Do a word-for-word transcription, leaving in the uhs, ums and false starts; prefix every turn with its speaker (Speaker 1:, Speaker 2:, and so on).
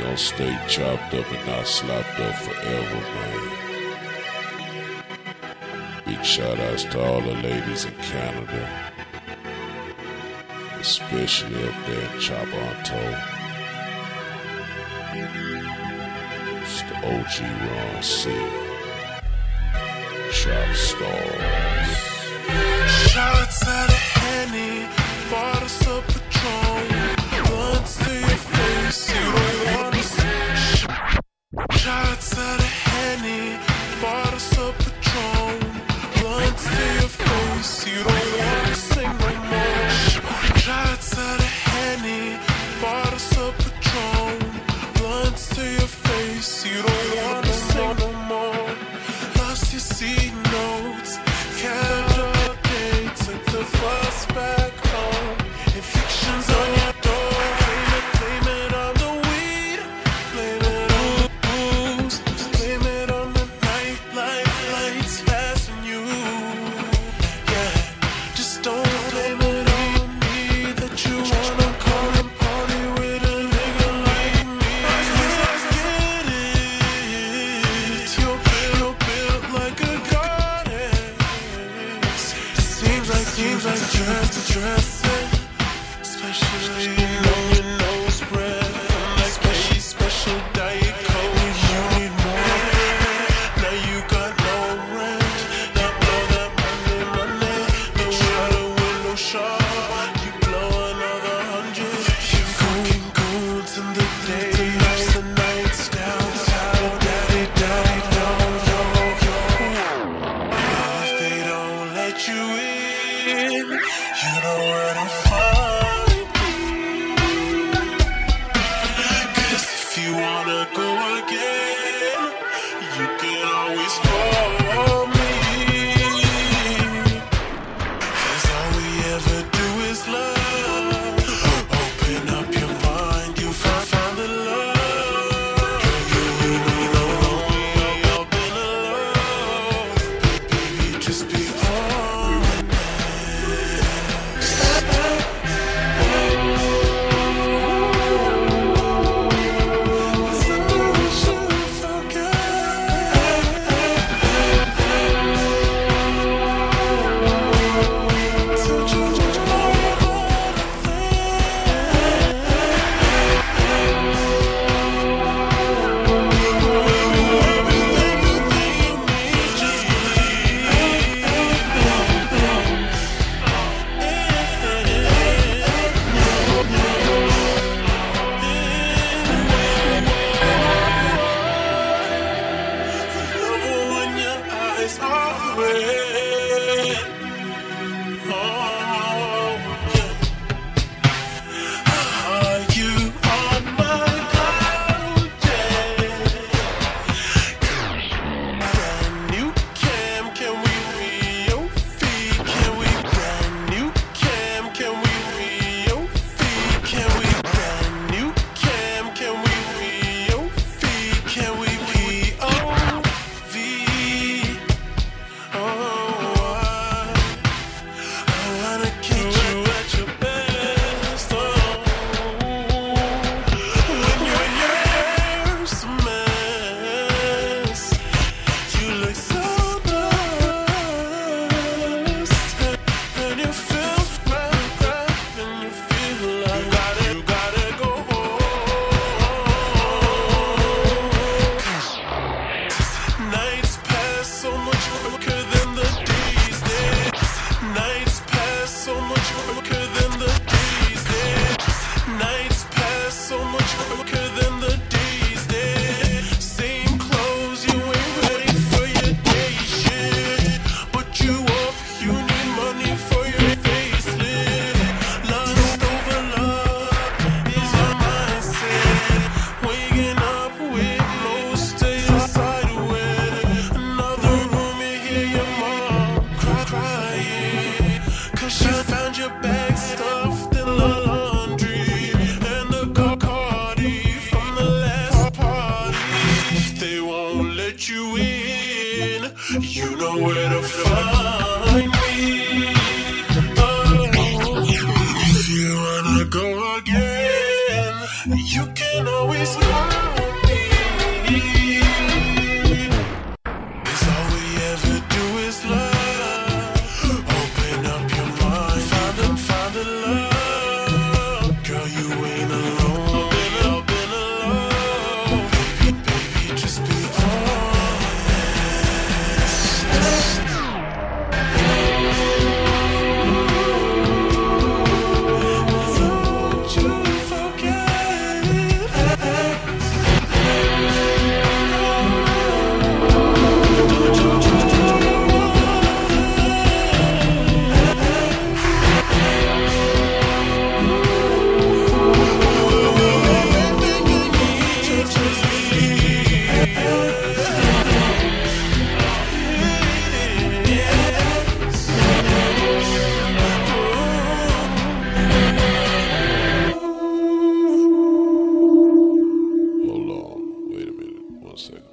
Speaker 1: gonna stay chopped up and not slopped up forever, man. Big shout outs to all the ladies in Canada, especially up there in Toronto. It's the O G Ron C. Trap Stars.
Speaker 2: Shots at a Henny, bottles of Patron, blunts to your face, you don't wanna see. Shots at a Henny, bottles of Patron, blunts to your face, you don't wanna sing no more. Shots at a Henny, bottles of Patron, blunts to your face, you don't wanna sing no more. Lost your seat notes, kept up dates, took the bus back home. Evictions on your door, blame it, blame it on the weed, blame it on the booze, blame it on the night light lights passing you. Yeah, just don't blame it on me that you wanna come and party with a nigga like me. I get it, you're built, you're built like a goddess. Seems like, seems like dress to dress it, especially on your nose breath. From that case, special diet coke, you need more. Now you got no rent, now blow that money, money. No shadow window shop, you blow another hundred. You fucking goons in the day, the nights downtown. Daddy, daddy, down, yo, yo. If they don't let you in, you know where to find me. 'Cause if you wanna go again, you can always call me. 'Cause all we ever do is love. Open up your mind, you find, find the love. Girl, you know we all been alone. Baby, just be honest. When your eyes are red, oh yeah. Are you on my project? Brand new cam, can we re your feet? Can we brand new cam? Can we re your feet? Can we brand new cam? Can we re your feet? Can we P O V? Oh, I, I wanna catch you at your best. Oh, when your hair's a mess, you look so blessed, and you feel right, right, and you feel like you gotta, you gotta go home. Nights pass so much quicker than the days did. Nights pass so much quicker than the days did. Nights pass so much quicker than the days did. Same clothes, you ain't ready for your day shit. But you up, you need money for your facelift. Lust over love is your mindset. Waking up with most of your side with another room, you hear your mom cry, crying. 'Cause she found your bag stuffed in the laundry and the Bacardi from the last party. If they won't let you in, you know where to find me. Oh, if you wanna go again, You can always call me. Cause all we ever do is love. Open up your mind, find a, find a love. Girl, you ain't alone, been, al- been alone. Baby, baby, just be honest. Don't you forget.
Speaker 1: Hold on. Wait a minute. One second.